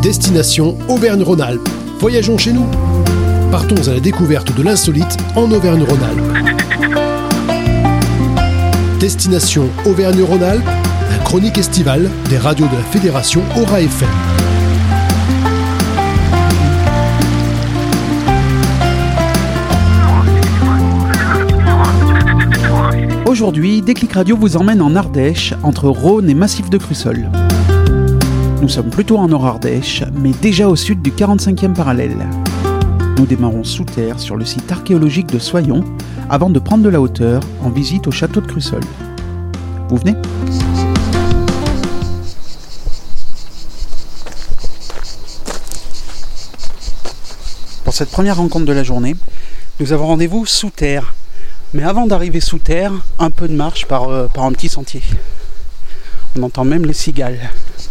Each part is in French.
Destination Auvergne-Rhône-Alpes. Voyageons chez nous. Partons à la découverte de l'insolite en Auvergne-Rhône-Alpes. Destination Auvergne-Rhône-Alpes, la chronique estivale des radios de la Fédération Aura FM. Aujourd'hui, Déclic Radio vous emmène en Ardèche, entre Rhône et Massif de Crussol. Nous sommes plutôt en Nord-Ardèche, mais déjà au sud du 45e parallèle. Nous démarrons sous terre sur le site archéologique de Soyons, avant de prendre de la hauteur en visite au château de Crussol. Vous venez ? Pour cette première rencontre de la journée, nous avons rendez-vous sous terre. Mais avant d'arriver sous terre, un peu de marche par un petit sentier. On entend même les cigales.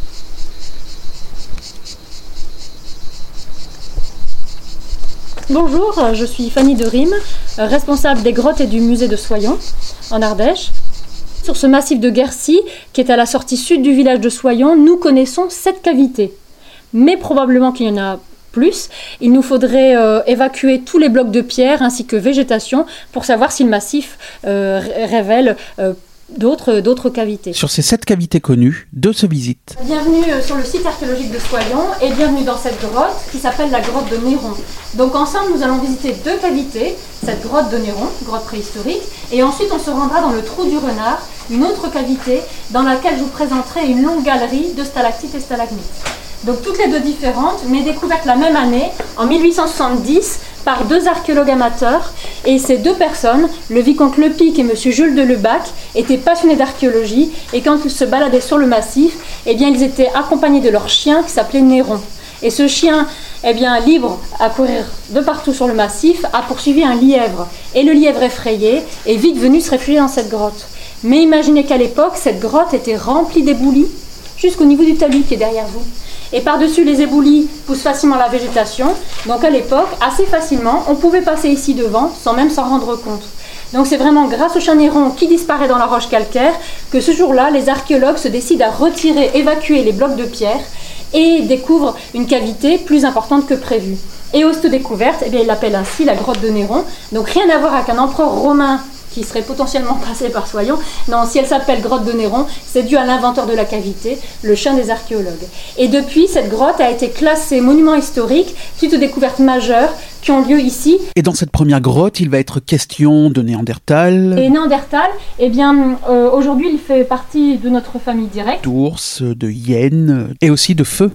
Bonjour, je suis Fanny de Rime, responsable des grottes et du musée de Soyons, en Ardèche. Sur ce massif de Guercy, qui est à la sortie sud du village de Soyons, nous connaissons 7 cavités. Mais probablement qu'il y en a plus. Il nous faudrait évacuer tous les blocs de pierre ainsi que végétation pour savoir si le massif révèle d'autres cavités. Sur ces 7 cavités connues, 2 se visitent. Bienvenue sur le site archéologique de Soyons et bienvenue dans cette grotte qui s'appelle la grotte de Néron. Donc ensemble, nous allons visiter 2 cavités, cette grotte de Néron, grotte préhistorique, et ensuite on se rendra dans le trou du renard, une autre cavité dans laquelle je vous présenterai une longue galerie de stalactites et stalagmites. Donc toutes les 2 différentes, mais découvertes la même année, en 1870, par 2 archéologues amateurs. Et ces 2 personnes, le vicomte Lepic et monsieur Jules de Lebac, étaient passionnés d'archéologie. Et quand ils se baladaient sur le massif, eh bien, ils étaient accompagnés de leur chien qui s'appelait Néron. Et ce chien, eh bien, libre à courir de partout sur le massif, a poursuivi un lièvre. Et le lièvre effrayé est vite venu se réfugier dans cette grotte. Mais imaginez qu'à l'époque, cette grotte était remplie d'éboulis, jusqu'au niveau du talus qui est derrière vous. Et par-dessus les éboulis pousse facilement la végétation. Donc à l'époque, assez facilement, on pouvait passer ici devant sans même s'en rendre compte. Donc c'est vraiment grâce au chien Néron qui disparaît dans la roche calcaire que ce jour-là, les archéologues se décident à retirer, évacuer les blocs de pierre et découvrent une cavité plus importante que prévu. Et aussitôt découverte, eh bien, ils l'appellent ainsi la grotte de Néron. Donc rien à voir avec un empereur romain qui serait potentiellement passé par Soyons. Non, si elle s'appelle grotte de Néron, c'est dû à l'inventeur de la cavité, le chien des archéologues. Et depuis, cette grotte a été classée monument historique suite aux découvertes majeures qui ont lieu ici. Et dans cette première grotte, il va être question de Néandertal. Et Néandertal, eh bien, aujourd'hui, il fait partie de notre famille directe. D'ours, de hyènes et aussi de feu,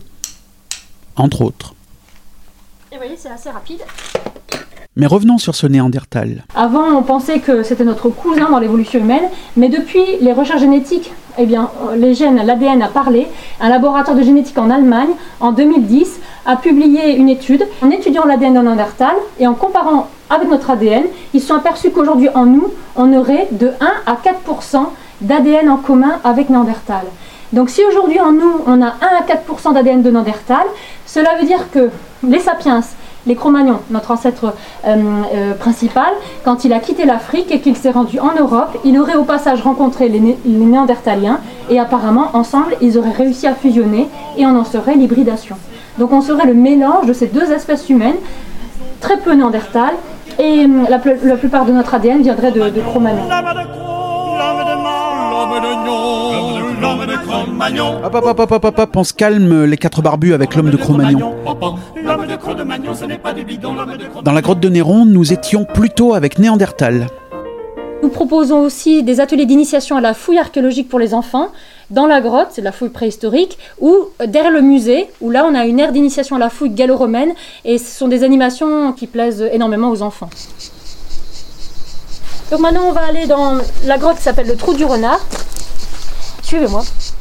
entre autres. Et vous voyez, c'est assez rapide. Mais revenons sur ce Néandertal. Avant, on pensait que c'était notre cousin dans l'évolution humaine, mais depuis les recherches génétiques, eh bien, les gènes, l'ADN a parlé. Un laboratoire de génétique en Allemagne, en 2010, a publié une étude en étudiant l'ADN de Néandertal et en comparant avec notre ADN, ils se sont aperçus qu'aujourd'hui, en nous, on aurait de 1 à 4% d'ADN en commun avec Néandertal. Donc si aujourd'hui en nous, on a 1 à 4% d'ADN de Néandertal, cela veut dire que les sapiens, les Cro-Magnons, notre ancêtre principal, quand il a quitté l'Afrique et qu'il s'est rendu en Europe, il aurait au passage rencontré les Néandertaliens et apparemment, ensemble, ils auraient réussi à fusionner et on en serait l'hybridation. Donc on serait le mélange de ces 2 espèces humaines, très peu Néandertal, et la plupart de notre ADN viendrait de Cro-Magnons. Hop, on se calme les 4 barbus avec l'homme de Cro-Magnon. Dans la grotte de Néron, nous étions plutôt avec Néandertal. Nous proposons aussi des ateliers d'initiation à la fouille archéologique pour les enfants. Dans la grotte, c'est de la fouille préhistorique, ou derrière le musée, où là on a une aire d'initiation à la fouille gallo-romaine, et ce sont des animations qui plaisent énormément aux enfants. Donc maintenant on va aller dans la grotte qui s'appelle le trou du renard. Suivez-moi.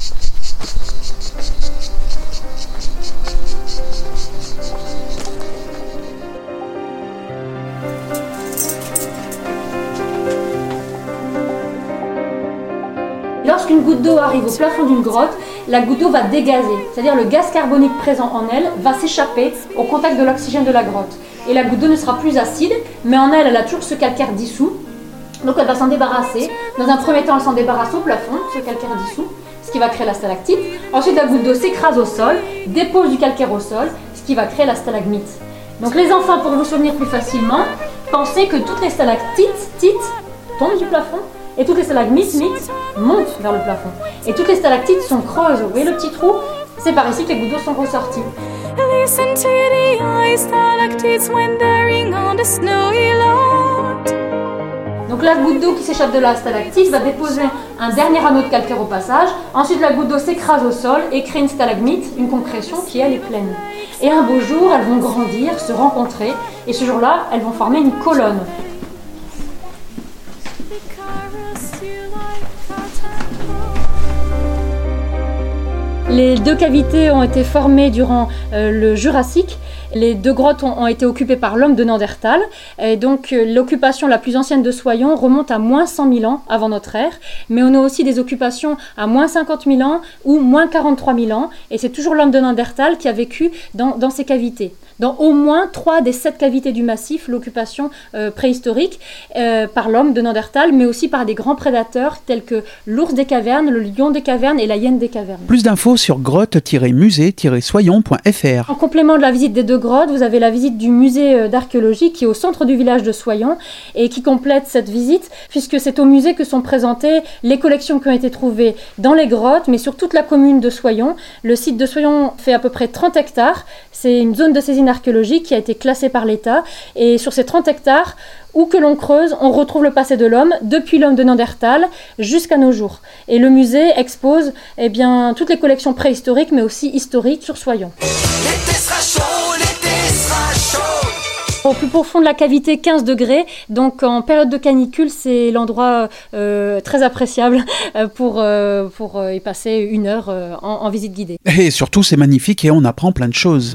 Lorsqu'une goutte d'eau arrive au plafond d'une grotte, la goutte d'eau va dégazer, c'est-à-dire le gaz carbonique présent en elle va s'échapper au contact de l'oxygène de la grotte. Et la goutte d'eau ne sera plus acide, mais en elle, elle a toujours ce calcaire dissous. Donc elle va s'en débarrasser. Dans un premier temps, elle s'en débarrasse au plafond, ce calcaire dissous. ce qui va créer la stalactite. Ensuite, la goutte d'eau s'écrase au sol, dépose du calcaire au sol, ce qui va créer la stalagmite. Donc les enfants, pour vous souvenir plus facilement, pensez que toutes les stalactites tombent du plafond et toutes les stalagmites montent vers le plafond. Et toutes les stalactites sont creuses. Vous voyez le petit trou? C'est par ici que les gouttes d'eau sont ressorties. Listen to the ice stalactites wandering on the snowy lot. Donc la goutte d'eau qui s'échappe de la stalactite va déposer un dernier anneau de calcaire au passage. Ensuite, la goutte d'eau s'écrase au sol et crée une stalagmite, une concrétion qui, elle, est pleine. Et un beau jour, elles vont grandir, se rencontrer. Et ce jour-là, elles vont former une colonne. Les deux cavités ont été formées durant le Jurassique. Les deux grottes ont été occupées par l'homme de Néandertal. Et donc l'occupation la plus ancienne de Soyons remonte à moins 100 000 ans avant notre ère. Mais on a aussi des occupations à moins 50 000 ans ou moins 43 000 ans. Et c'est toujours l'homme de Néandertal qui a vécu dans ces cavités. Dans au moins 3 des 7 cavités du massif, l'occupation préhistorique par l'homme de Néandertal, mais aussi par des grands prédateurs tels que l'ours des cavernes, le lion des cavernes et la hyène des cavernes. Plus d'infos sur grotte-musée-soyons.fr. En complément de la visite des deux grottes, vous avez la visite du musée d'archéologie qui est au centre du village de Soyons et qui complète cette visite, puisque c'est au musée que sont présentées les collections qui ont été trouvées dans les grottes, mais sur toute la commune de Soyons. Le site de Soyons fait à peu près 30 hectares. C'est une zone de saisine archéologique qui a été classée par l'État. Et sur ces 30 hectares, où que l'on creuse, on retrouve le passé de l'homme, depuis l'homme de Néandertal jusqu'à nos jours. Et le musée expose toutes les collections préhistoriques, mais aussi historiques sur Soyons. L'été sera chaud, l'été sera chaud. Au plus profond de la cavité, 15 degrés. Donc en période de canicule, c'est l'endroit très appréciable pour y passer 1 heure en visite guidée. Et surtout, c'est magnifique et on apprend plein de choses.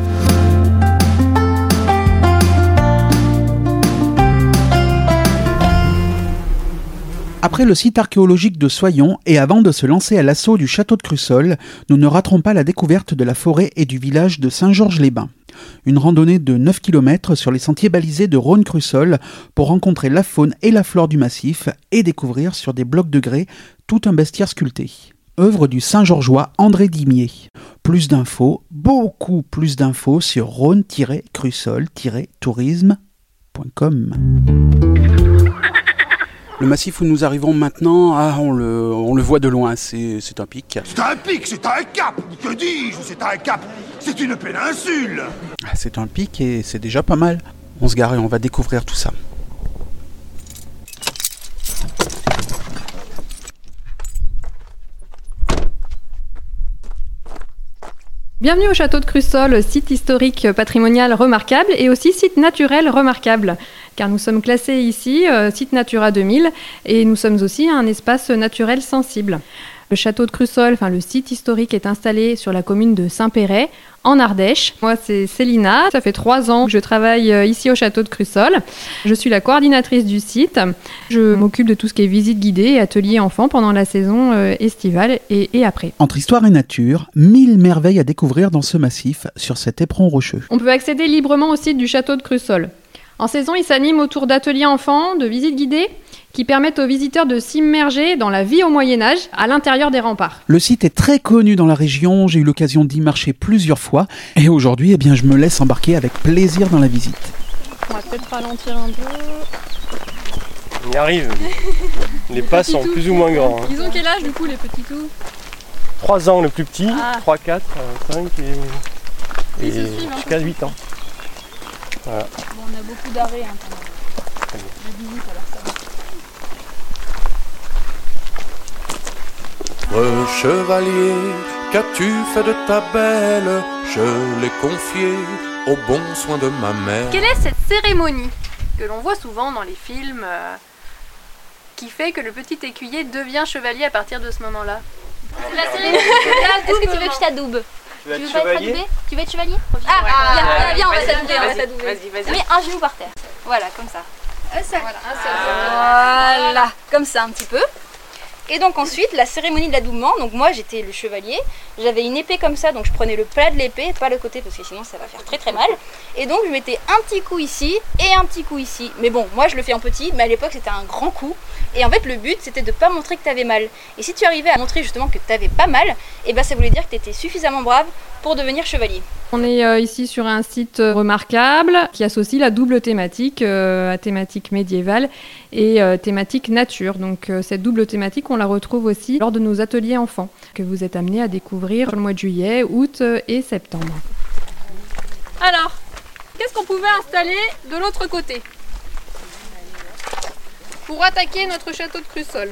Après le site archéologique de Soyons et avant de se lancer à l'assaut du château de Crussol, nous ne raterons pas la découverte de la forêt et du village de Saint-Georges-les-Bains. Une randonnée de 9 km sur les sentiers balisés de Rhône-Crussol pour rencontrer la faune et la flore du massif et découvrir sur des blocs de grès tout un bestiaire sculpté. Œuvre du Saint-Georgeois André Dimier. Plus d'infos, beaucoup plus d'infos sur rhône-crussol-tourisme.com. Le massif où nous arrivons maintenant, on le voit de loin, c'est un pic. C'est un pic, c'est un cap. Que dis-je? C'est un cap. C'est une péninsule. C'est un pic et c'est déjà pas mal. On se gare et on va découvrir tout ça. Bienvenue au château de Crussol, site historique patrimonial remarquable et aussi site naturel remarquable. Car nous sommes classés ici, site Natura 2000, et nous sommes aussi un espace naturel sensible. Le château de Crussol, le site historique, est installé sur la commune de Saint-Péret, en Ardèche. Moi, c'est Célina. Ça fait 3 ans que je travaille ici au château de Crussol. Je suis la coordinatrice du site. Je m'occupe de tout ce qui est visite guidée et atelier enfants pendant la saison estivale et après. Entre histoire et nature, 1000 merveilles à découvrir dans ce massif, sur cet éperon rocheux. On peut accéder librement au site du château de Crussol. En saison, il s'anime autour d'ateliers enfants, de visites guidées, qui permettent aux visiteurs de s'immerger dans la vie au Moyen-Âge, à l'intérieur des remparts. Le site est très connu dans la région, j'ai eu l'occasion d'y marcher plusieurs fois, et aujourd'hui, je me laisse embarquer avec plaisir dans la visite. On va peut-être ralentir un peu. On y arrive. Les pas sont plus ou moins grands. Ils ont quel âge du coup, les petits tout? 3 ans le plus petit, 3, 4, 5 et jusqu'à 8 ans. Voilà. Bon, on a beaucoup d'arrêts quand même. La visite, alors ça va. Chevalier, qu'as-tu fait de ta belle? Je l'ai confiée au bon soin de ma mère. Quelle est cette cérémonie que l'on voit souvent dans les films qui fait que le petit écuyer devient chevalier à partir de ce moment-là? La cérémonie. Est-ce que tu veux que je t'adoube? Tu veux pas être adoubé? Tu veux être chevalier? Viens, on va s'adouber. Vas-y. Mets un genou par terre. Voilà, comme ça. Voilà, comme ça un petit peu. Et donc ensuite, la cérémonie de l'adoubement, donc moi j'étais le chevalier, j'avais une épée comme ça, donc je prenais le plat de l'épée, pas le côté parce que sinon ça va faire très très mal. Et donc je mettais un petit coup ici et un petit coup ici. Mais bon, moi je le fais en petit, mais à l'époque c'était un grand coup. Et en fait le but c'était de pas montrer que t'avais mal. Et si tu arrivais à montrer justement que t'avais pas mal, et ben ça voulait dire que t'étais suffisamment brave pour devenir chevalier. On est ici sur un site remarquable qui associe la double thématique, à thématique médiévale et thématique nature. Donc cette double thématique, on la retrouve aussi lors de nos ateliers enfants, que vous êtes amenés à découvrir le mois de juillet, août et septembre. Alors, qu'est-ce qu'on pouvait installer de l'autre côté pour attaquer notre château de Crussol?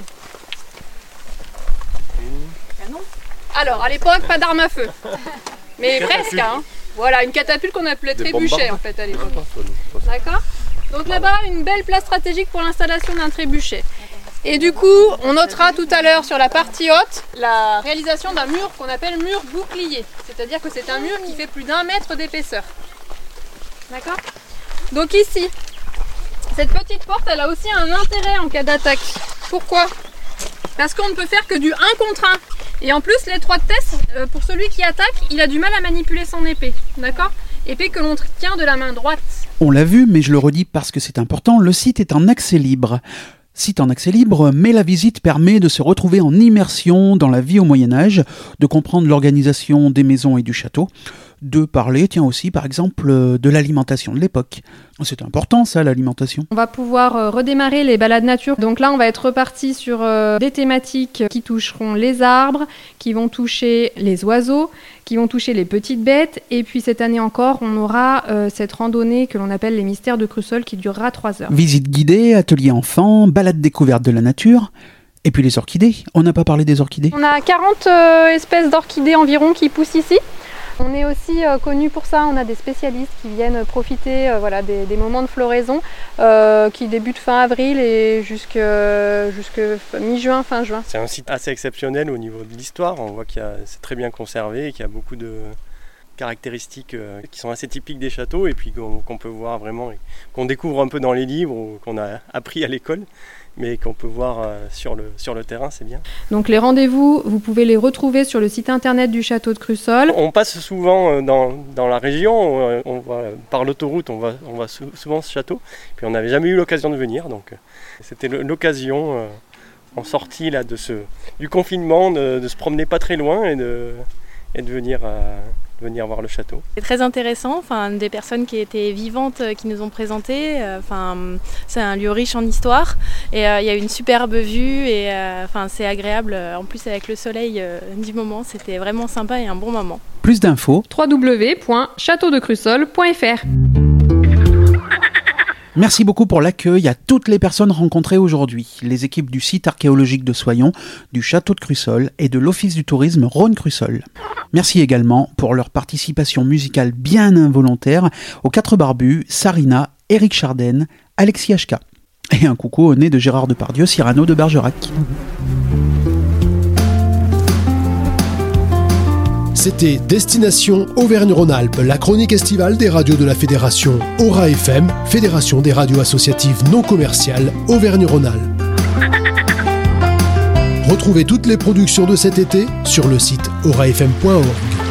Canon. Alors, à l'époque, pas d'arme à feu. Mais presque, hein. Voilà, une catapulte qu'on appelait trébuchet en fait à l'époque. D'accord. Donc là-bas, une belle place stratégique pour l'installation d'un trébuchet. Et du coup, on notera tout à l'heure sur la partie haute la réalisation d'un mur qu'on appelle mur bouclier. C'est-à-dire que c'est un mur qui fait plus d'1 mètre d'épaisseur. D'accord. Donc ici, cette petite porte, elle a aussi un intérêt en cas d'attaque. Pourquoi? Parce qu'on ne peut faire que du 1 contre 1. Et en plus, l'étroitesse, pour celui qui attaque, il a du mal à manipuler son épée. D'accord? Épée que l'on tient de la main droite. On l'a vu, mais je le redis parce que c'est important, le site est en accès libre. Site en accès libre, mais la visite permet de se retrouver en immersion dans la vie au Moyen-Âge, de comprendre l'organisation des maisons et du château, de parler, tiens aussi par exemple, de l'alimentation de l'époque. C'est important ça, l'alimentation. On va pouvoir redémarrer les balades nature. Donc là, on va être reparti sur des thématiques qui toucheront les arbres, qui vont toucher les oiseaux, qui vont toucher les petites bêtes. Et puis cette année encore, on aura cette randonnée que l'on appelle les mystères de Crussol qui durera 3 heures. Visite guidée, atelier enfants, balade découverte de la nature. Et puis les orchidées, on n'a pas parlé des orchidées. On a 40 espèces d'orchidées environ qui poussent ici. On est aussi connu pour ça, on a des spécialistes qui viennent profiter des moments de floraison qui débutent fin avril et jusque mi-juin, fin juin. C'est un site assez exceptionnel au niveau de l'histoire, on voit que c'est très bien conservé et qu'il y a beaucoup de caractéristiques qui sont assez typiques des châteaux et puis qu'on peut voir vraiment, qu'on découvre un peu dans les livres ou qu'on a appris à l'école, mais qu'on peut voir sur le terrain, c'est bien. Donc les rendez-vous, vous pouvez les retrouver sur le site internet du château de Crussol. On passe souvent dans la région, par l'autoroute, on voit souvent ce château, puis on n'avait jamais eu l'occasion de venir, donc c'était l'occasion en sortie là, du confinement de se promener pas très loin et de venir voir le château. C'est très intéressant, des personnes qui étaient vivantes qui nous ont présenté, c'est un lieu riche en histoire et il y a une superbe vue et c'est agréable, en plus avec le soleil du moment, c'était vraiment sympa et un bon moment. Plus d'infos www.chateaudecrussol.fr. Merci beaucoup pour l'accueil à toutes les personnes rencontrées aujourd'hui, les équipes du site archéologique de Soyons, du château de Crussol et de l'office du tourisme Rhône-Crussol. Merci également pour leur participation musicale bien involontaire aux 4 barbus, Sarina, Éric Chardenne, Alexis HK. Et un coucou au nez de Gérard Depardieu, Cyrano de Bergerac. C'était Destination Auvergne-Rhône-Alpes, la chronique estivale des radios de la Fédération Aura FM, Fédération des radios associatives non commerciales Auvergne-Rhône-Alpes. Retrouvez toutes les productions de cet été sur le site aurafm.org.